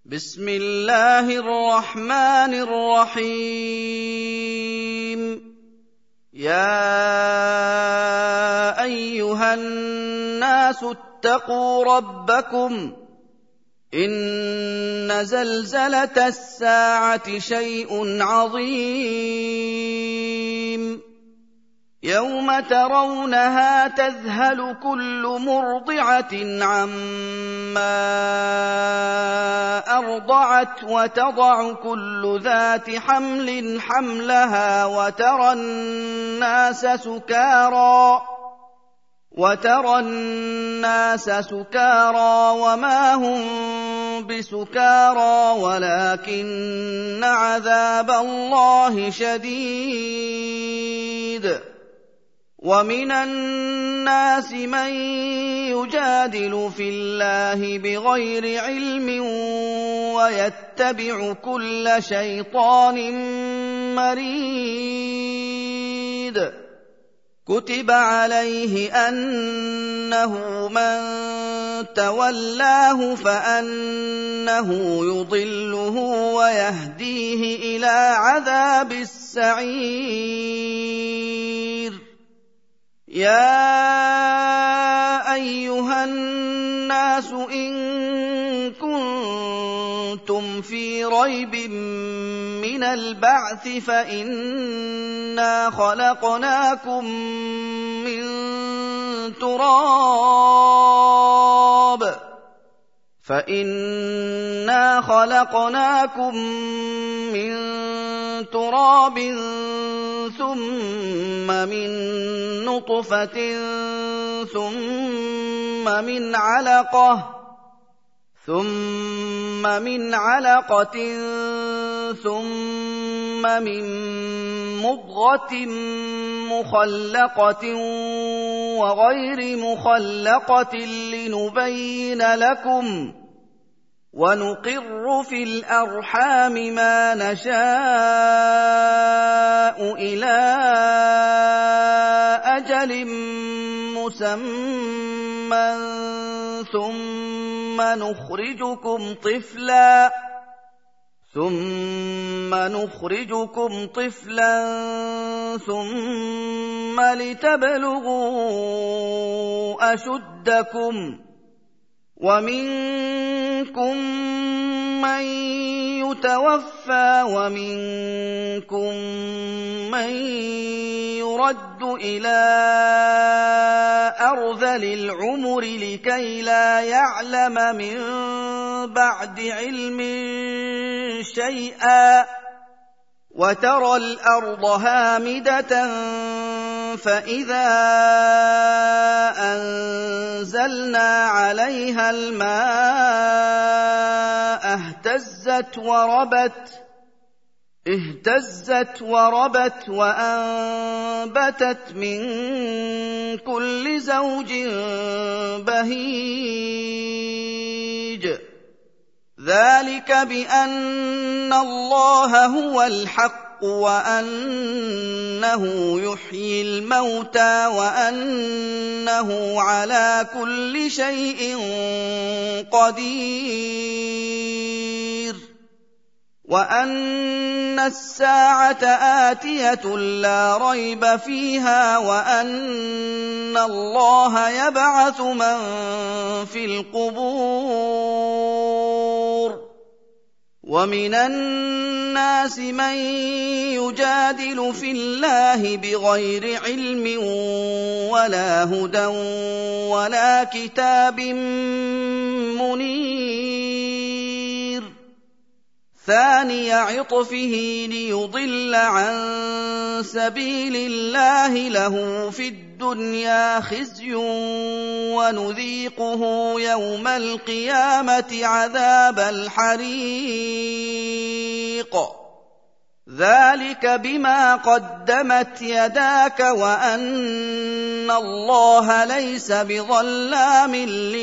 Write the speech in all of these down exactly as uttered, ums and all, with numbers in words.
بسم الله الرحمن الرحيم يا أيها الناس اتقوا ربكم إن زلزلة الساعة شيء عظيم يوم ترونها تذهل كل مرضعة عما أرضعت وتضع كل ذات حمل حملها وترى الناس سكارى وترى الناس سكارى وما هم بسكارى ولكن عذاب الله شديد ومن الناس من يجادل في الله بغير علم ويتبع كل شيطان مريد كتب عليه أنه من تولاه فأنه يضله ويهديه إلى عذاب السعير يا أيها الناس إن كنتم في ريب من البعث فإنا خلقناكم من تراب فإنا خلقناكم من تراب ثم من نطفة ثم من علقة ثم من علقة ثم من مضغة مخلقة وغير مخلقة لنبين لكم ونقر في الأرحام ما نشاء إلى أجل مسمى ثم نخرجكم طفلا ثم نخرجكم طفلا ثم لتبلغوا أشدكم ومنكم من يتوفى ومنكم من يرد إلى أرذل العمر لكي لا يعلم من بعد علم شيئا وترى الأرض هامدة فإذا أنزلنا عليها الماء اهتزت وربت اهتزت وربت وأنبتت من كل زوج بهيج ذلك بأن الله هو الحق وأنه يحيي الموتى وأنه على كل شيء قدير وأن الساعة آتية لا ريب فيها وأن الله يبعث من في القبور ومن الناس من يجادل في الله بغير علم ولا هدى ولا كتاب منير ثاني عطفه ليضل عن سبيل الله له في الدنيا خزي ونذيقه يوم القيامة عذاب الحريق ذلك بما قدمت يداك وأن الله ليس بظلام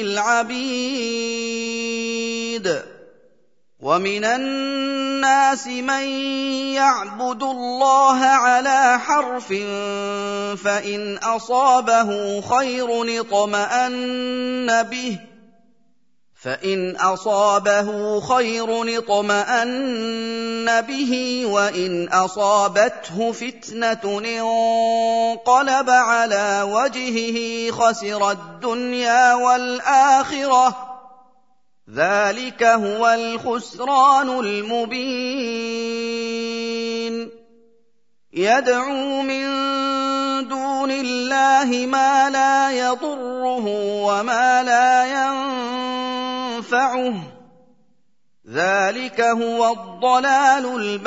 للعبيد ومن الناس من يعبد الله على حرف فإن أصابه خير اطمأن به فإن أصابه خير اطمأن به وإن أصابته فتنة انقلب على وجهه خسر الدنيا والآخرة ذلك هو الخسران المبين يدعو من دون الله ما لا يضره وما لا ينفعه ذلك هو الضلال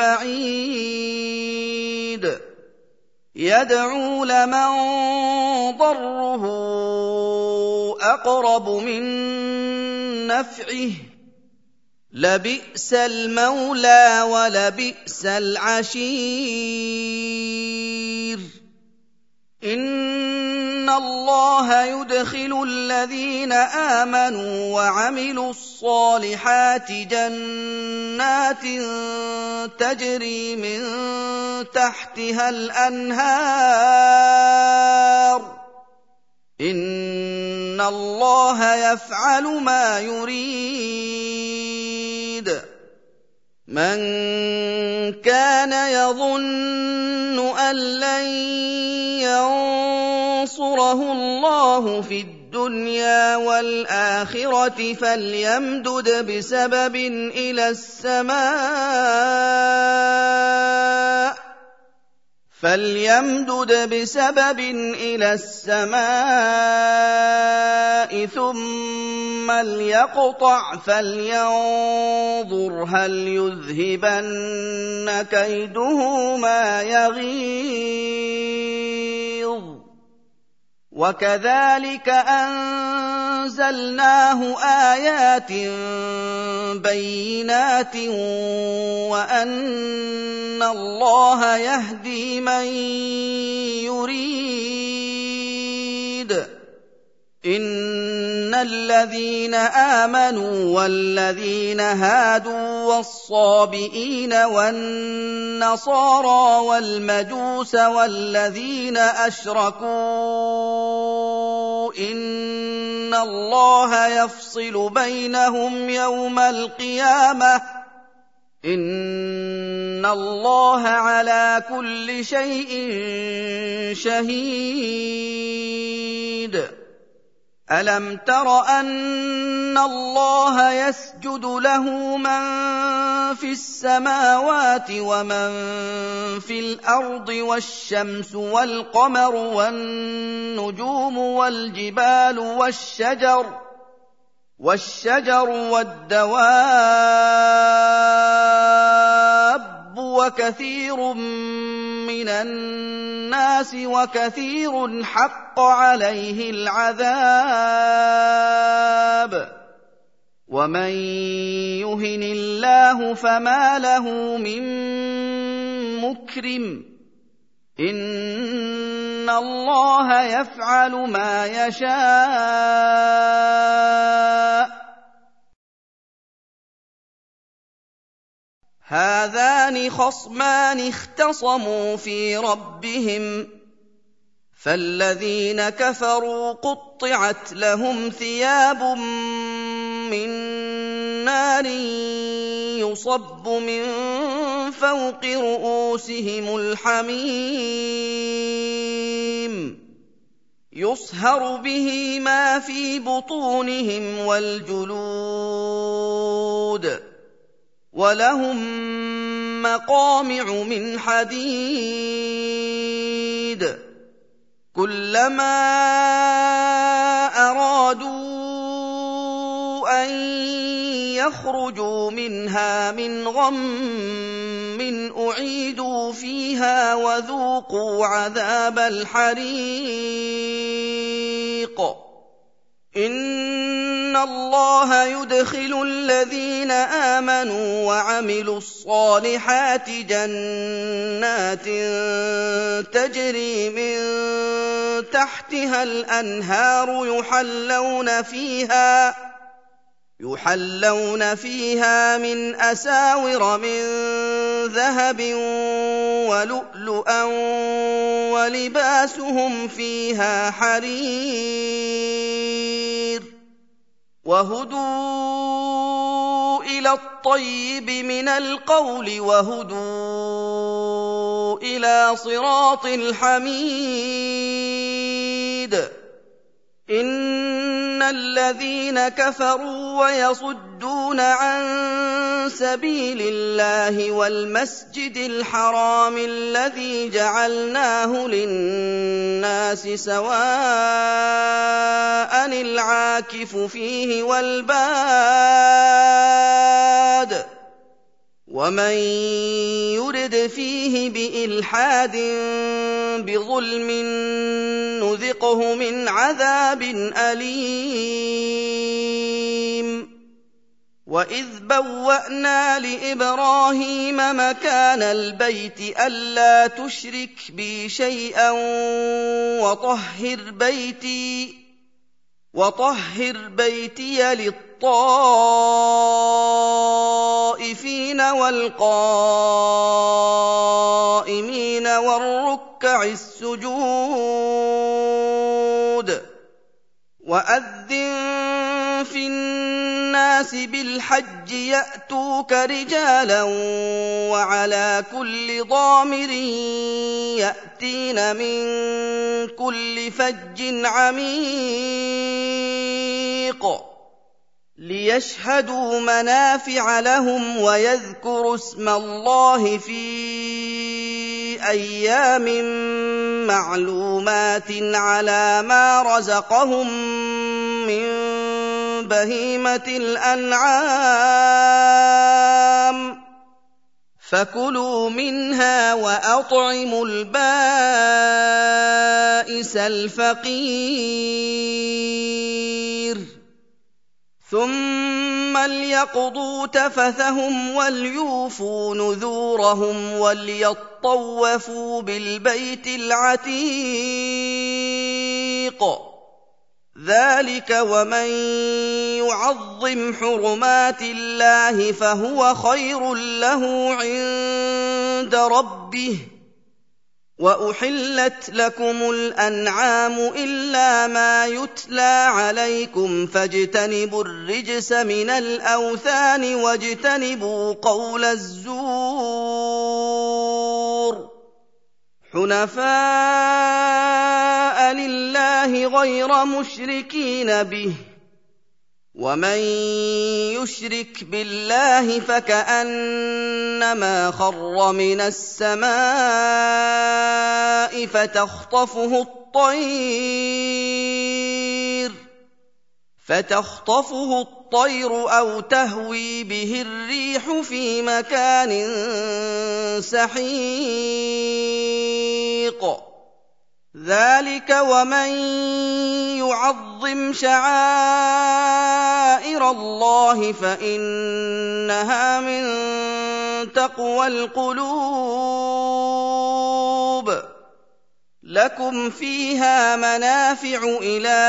البعيد يدعو لمن ضره أقرب من نفعه لبئس المولى ولبئس العشير إن الله يدخل الذين آمنوا وعملوا الصالحات جنات تجري من تحتها الأنهار إن الله يفعل ما يريد من كان يظن أن لن ينصره الله في الدنيا والآخرة فليمدد بسبب إلى السماء فليمدد بسبب إلى السماء ثم ليقطع فلينظر هل يذهبن كيده ما يغيظ وكذلك أنزلناه آيات بينات وأن الله يهدي من يريد إن الذين آمنوا والذين هادوا والصابئين والنصارى والمجوس والذين أشركوا إن الله يفصل بينهم يوم القيامة إن الله على كل شيء شهيد ألم تر أن الله يسجد له من في السماوات ومن في الأرض والشمس والقمر والنجوم والجبال والشجر والشجر والدواب وكثير من الناس وكثير حق عليه العذاب ومن يهن الله فما له من مكرم إن الله يفعل ما يشاء هذان خصمان اختصموا في ربهم فالذين كفروا قطعت لهم ثياب من نار يصب من فوق رؤوسهم الحميم يصهر به ما في بطونهم والجلود ولهم مقامع من حديد كلما أرادوا أن يخرجوا منها من غم أعيدوا فيها وذوقوا عذاب الحريق إن الله يدخل الذين آمنوا وعملوا الصالحات جنات تجري من تحتها الأنهار يحلون فيها يحلون فيها من أساور من ذهب ولؤلؤا ولباسهم فيها حرير وهدوا إلى الطيب من القول وهدوا إلى صراط الحميد إن الذين كفروا ويصدون عن سبيل الله والمسجد الحرام الذي جعلناه للناس سواء العاكف فيه والباد ومن يرد فيه بإلحاد بظلم نذقه من عذاب أليم وإذ بوأنا لإبراهيم مكان البيت ألا تشرك بي شيئا وطهر بيتي وطهر بيتي للطائفين والقائمين والركع السجود وأذن في الناس بالحج يأتوك رجالا وعلى كل ضامر يأتين من كل فج عميق ليشهدوا منافع لهم ويذكروا اسم الله في أيام معلومات على ما رزقهم من بهيمة الأنعام فكلوا منها وأطعموا البائس الفقير ثم ليقضوا تفثهم وليوفوا نذورهم وليطوفوا بالبيت العتيق ذلك ومن يعظم حرمات الله فهو خير له عند ربه وأحلت لكم الأنعام إلا ما يتلى عليكم فاجتنبوا الرجس من الأوثان واجتنبوا قول الزور حنفاء لله غير مشركين به ومن يشرك بالله فكأنما خر من السماء فتخطفه الطير فتخطفه الطير أو تهوي به الريح في مكان سحيق ذلك ومن يعظم شعائر الله فإنها من تقوى القلوب لكم فيها منافع إلى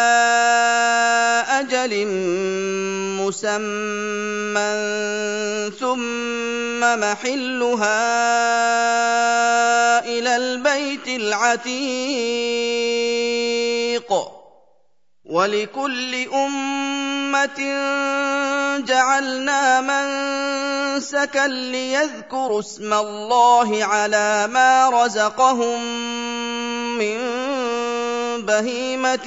أجل مسمى ثم محلها إلى البيت العتيق ولكل أمة جعلنا منسكا ليذكروا اسم الله على ما رزقهم من بهيمة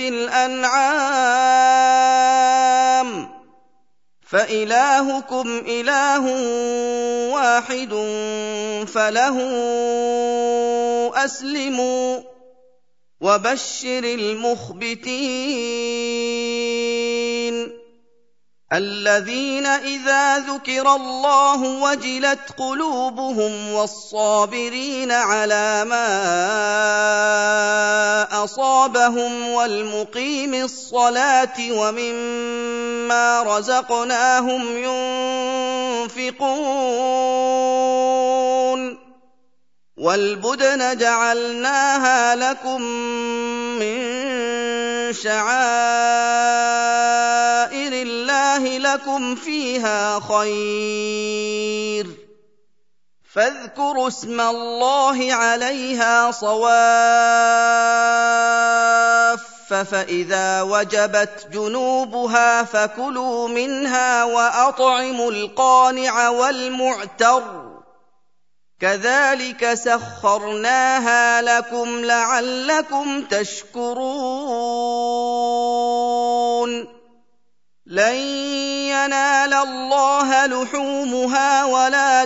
الأنعام فإلهكم إله واحد فله أسلموا وبشر المخبتين الذين إذا ذكر الله وجلت قلوبهم والصابرين على ما أصابهم والمقيم الصلاة ومما رزقناهم ينفقون والبدن جعلناها لكم من شعائر الله لكم فيها خير فاذكروا اسم الله عليها صواف فإذا وجبت جنوبها فكلوا منها وأطعموا القانع والمعتر كذلك سخرناها لكم لعلكم تشكرون لن ينال الله لحومها ولا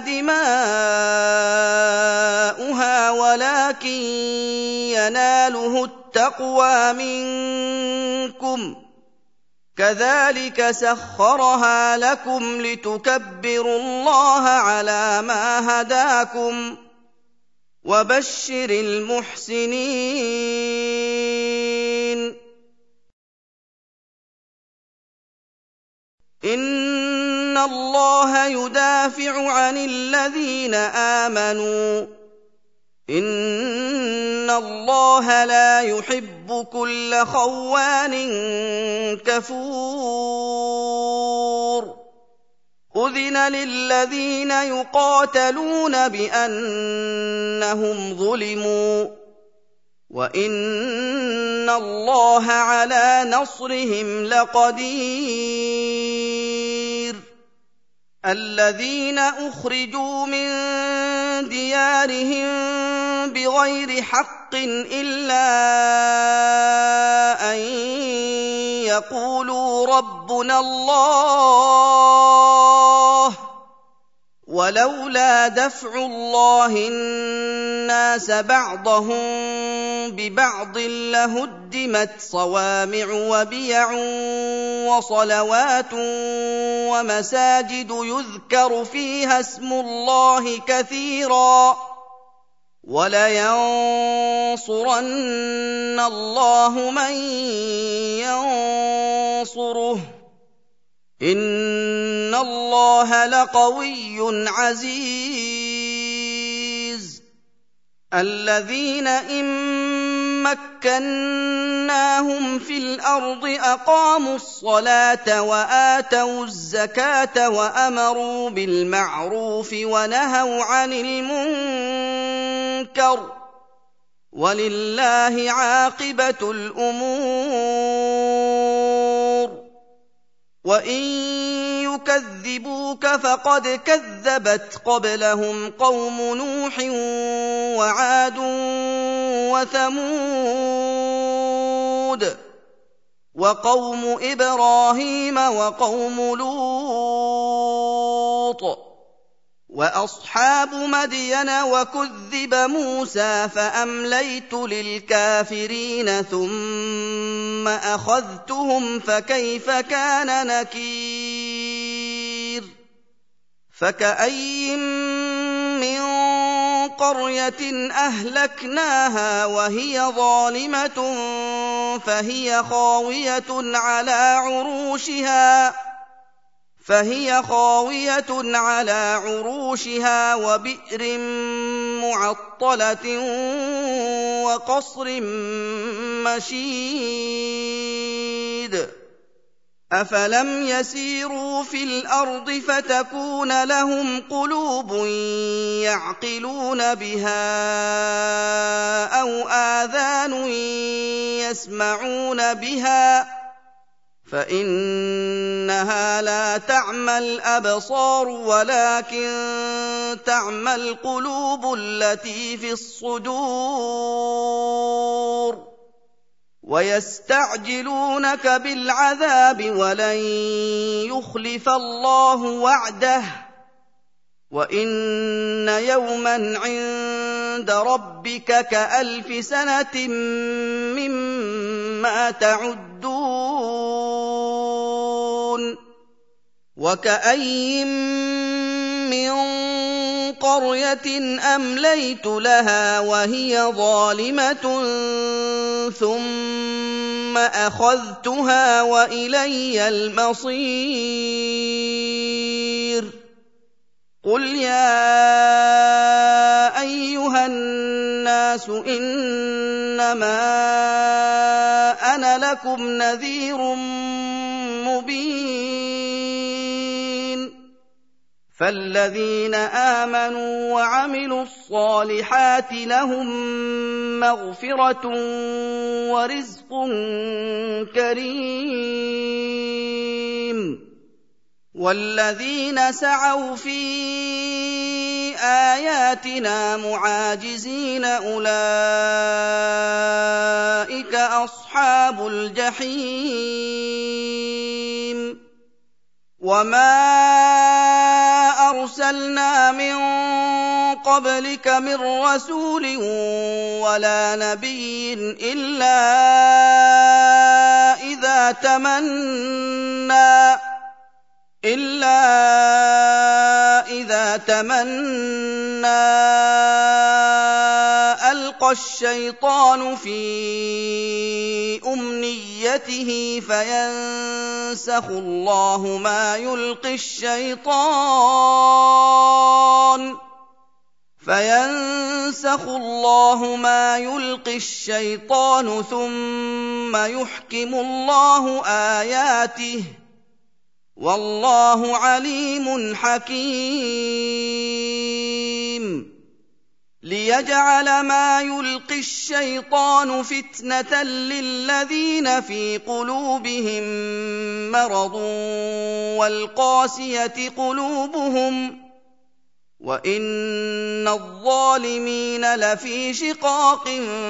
دماؤها ولكن يناله التقوى منكم كذلك سخرها لكم لتكبروا الله على ما هداكم وبشر المحسنين إن الله يدافع عن الذين آمنوا إن الله لا يحب كل خوان كفور أذن للذين يقاتلون بأنهم ظلموا وإن الله على نصرهم لقدير الذين أخرجوا من ديارهم بغير حق إلا أن يقولوا ربنا الله ولولا دفع الله الناس بعضهم ببعض لهدمت صوامع وبيع وصلوات ومساجد يذكر فيها اسم الله كثيرا ولينصرن الله من ينصره إن الله لقوي عزيز الذين إن مكناهم في الأرض أقاموا الصلاة وآتوا الزكاة وأمروا بالمعروف ونهوا عن المنكر ولله عاقبة الأمور وإن يكذبوك فقد كذبت قبلهم قوم نوح وعاد وثمود وقوم إبراهيم وقوم لوط وأصحاب مدين وكذب موسى فأمليت للكافرين ثم أخذتهم فكيف كان نكير فكأي من قرية أهلكناها وهي ظالمة فهي خاوية على عروشها فهي خاوية على عروشها وبئر معطلة وقصر مشيد أفلم يسيروا في الأرض فتكون لهم قلوب يعقلون بها أو آذان يسمعون بها فإنها لا تعمى الأبصار ولكن تعمى القلوب التي في الصدور ويستعجلونك بالعذاب ولن يخلف الله وعده وإن يوما عند ربك كألف سنة مما تعدون وكأي من قرية أمليت لها وهي ظالمة ثم أخذتها وإلي المصير قل يا أيها الناس إنما أنا لكم نذير مبين فالذين آمنوا وعملوا الصالحات لهم مغفرة ورزق كريم والذين سعوا في آياتنا معاجزين أولئك أصحاب الجحيم وما أرسلنا من قبلك من رسول ولا نبي إلا إذا تمنى إلا إذا تمنى ألقى الشيطان في أمنيته فينسخ الله ما يلقي الشيطان فينسخ الله ما يلقي الشيطان ثم يحكم الله آياته والله عليم حكيم ليجعل ما يلقي الشيطان فتنة للذين في قلوبهم مرض والقاسية قلوبهم وإن الظالمين لفي شقاق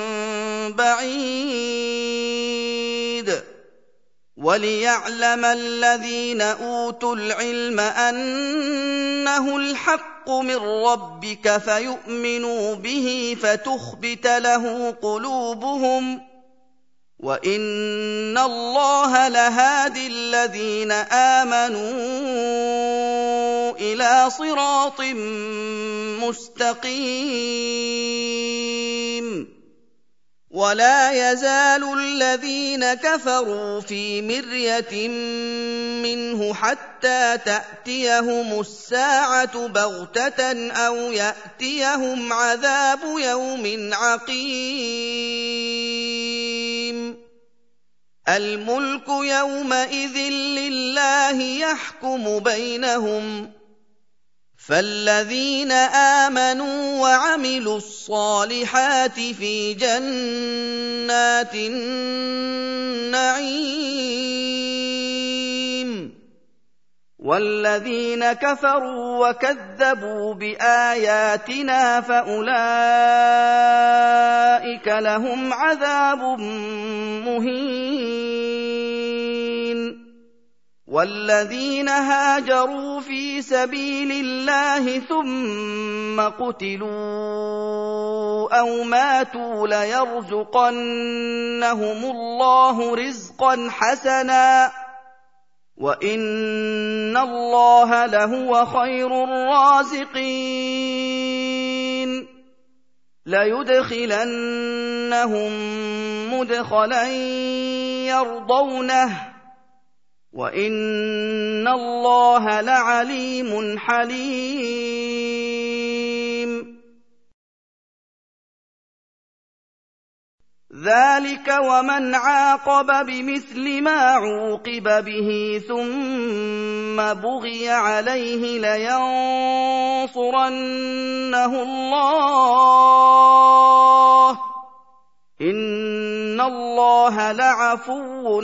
بعيد وليعلم الذين أوتوا العلم أنه الحق من ربك فيؤمنوا به فتخبت له قلوبهم وإن الله لهادي الذين آمنوا إلى صراط مستقيم ولا يزال الذين كفروا في مرية منه حتى تأتيهم الساعة بغتة أو يأتيهم عذاب يوم عقيم الملك يومئذ لله يحكم بينهم فالذين آمنوا وعملوا الصالحات في جنات النعيم والذين كفروا وكذبوا بآياتنا فأولئك لهم عذاب مهين والذين هاجروا في سبيل الله ثم قتلوا أو ماتوا ليرزقنهم الله رزقا حسنا وإن الله لهو خير الرازقين ليدخلنهم مدخلا يرضونه وإن الله لعليم حليم ذلك ومن عاقب بمثل ما عوقب به ثم بغي عليه لينصرنه الله إن الله لعفو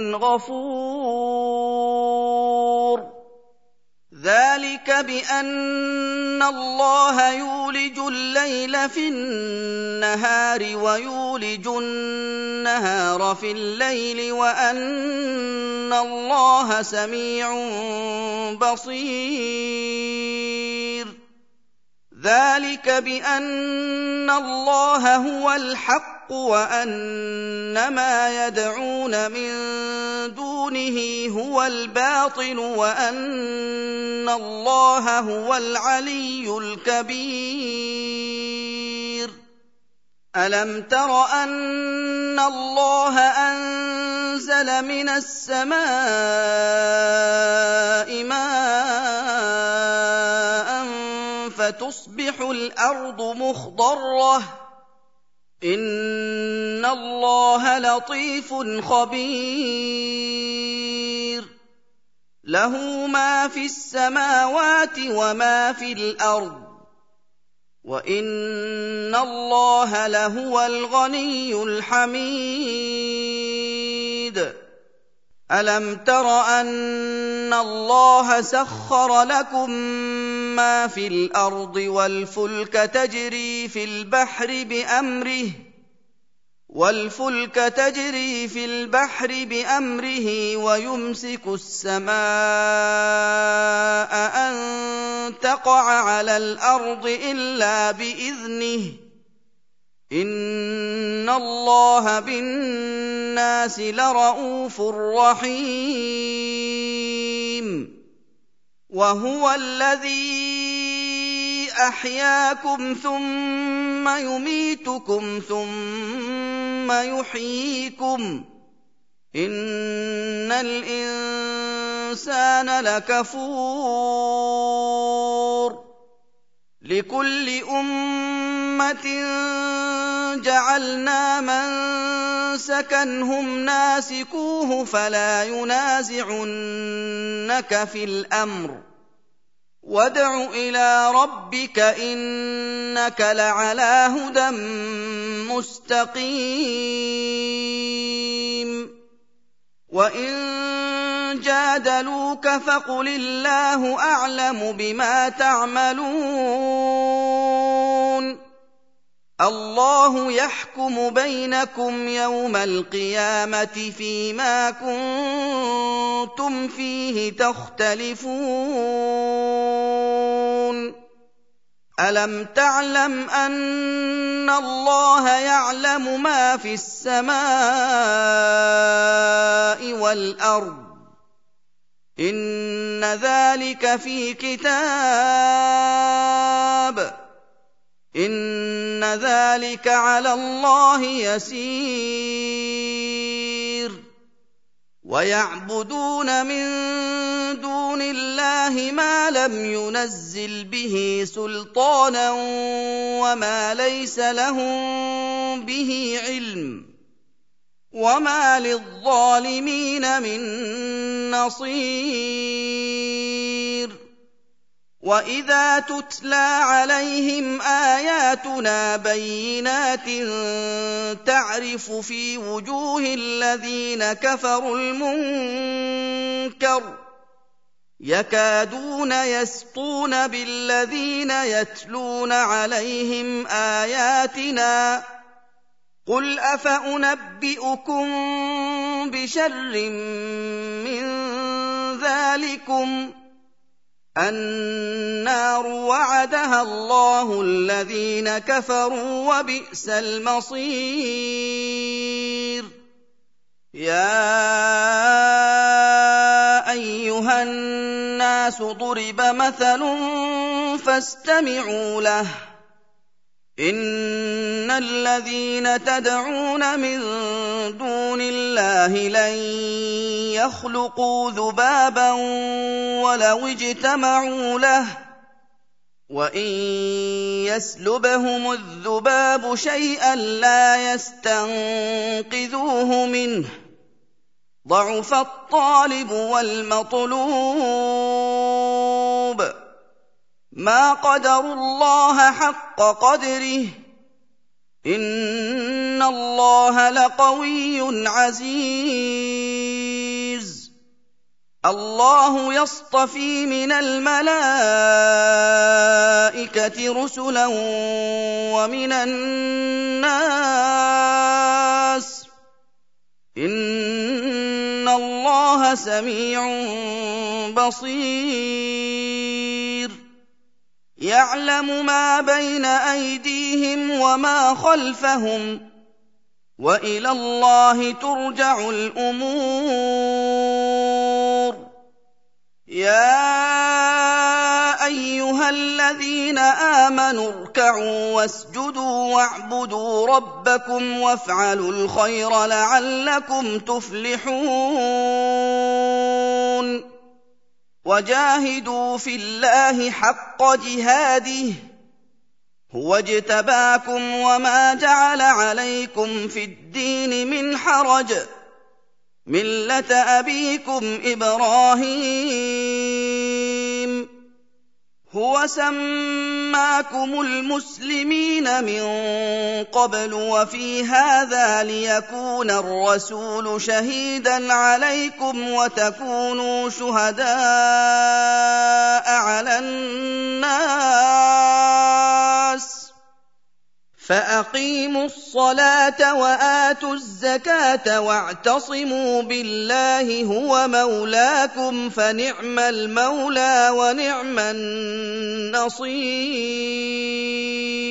غفور ذلك بأن الله يولج الليل في النهار ويولج النهار في الليل وأن الله سميع بصير ذلك بأن الله هو الحق وأن ما يدعون من دونه هو الباطل وأن الله هو العلي الكبير ألم تر أن الله أنزل من السماء ماء فتصبح الأرض مخضرة إن الله لطيف خبير له ما في السماوات وما في الأرض وإن الله لهو الغني الحميد ألم تر أن الله سخر لكم ما في الأرض والفلك تجري في البحر بأمره والفلك تجري في البحر بأمره ويمسك السماء أن تقع على الأرض إلا بإذنه إن الله بالناس لرءوف رحيم وهو الذي أحياكم ثم يميتكم ثم يحييكم إن الإنسان لكفور لكل أمة جعلنا منسكا هم ناسكوه فلا ينازعنك في الأمر وادع إلى ربك إنك لعلى هدى مستقيم وإن جادلوك فقل الله أعلم بما تعملون الله يحكم بينكم يوم القيامة فيما كنتم فيه تختلفون ألم تعلم أن الله يعلم ما في السماء والأرض إن ذلك في كتاب إن ذلك على الله يسير ويعبدون من دون الله ما لم ينزل به سلطانا وما ليس لهم به علم وما للظالمين من نصير وإذا تتلى عليهم آياتنا بينات تعرف في وجوه الذين كفروا المنكر يكادون يسطون بالذين يتلون عليهم آياتنا قل أفأنبئكم بشر من ذلكم النار وعدها الله الذين كفروا وبئس المصير يا أيها الناس ضرب مثل فاستمعوا له إن الذين تدعون من دون الله لن يخلقوا ذبابا ولو اجتمعوا له وإن يسلبهم الذباب شيئا لا يستنقذوه منه ضعف الطالب والمطلوب ما قدروا الله حق قدره إن الله لقوي عزيز الله يصطفي من الملائكة رسلا ومن الناس إن الله سميع بصير يعلم ما بين أيديهم وما خلفهم وإلى الله ترجع الأمور يا أيها الذين آمنوا اركعوا واسجدوا واعبدوا ربكم وافعلوا الخير لعلكم تفلحون وجاهدوا في الله حق جهاده هو اجتباكم وما جعل عليكم في الدين من حرج مِّلَّةَ أَبِيكُمْ إِبْرَاهِيمَ هُوَ سَمَّاكُمُ الْمُسْلِمِينَ مِن قَبْلُ وَفِي هَٰذَا لِيَكُونَ الرَّسُولُ شَهِيدًا عَلَيْكُمْ وَتَكُونُوا شُهَدَاءَ عَلَى النَّاسِ ۚ فَأَقِيمُوا الصَّلَاةَ وَآتُوا الزَّكَاةَ وَاعْتَصِمُوا بِاللَّهِ هُوَ مَوْلَاكُمْ ۖ فَنِعْمَ الْمَوْلَىٰ وَنِعْمَ النَّصِيرُ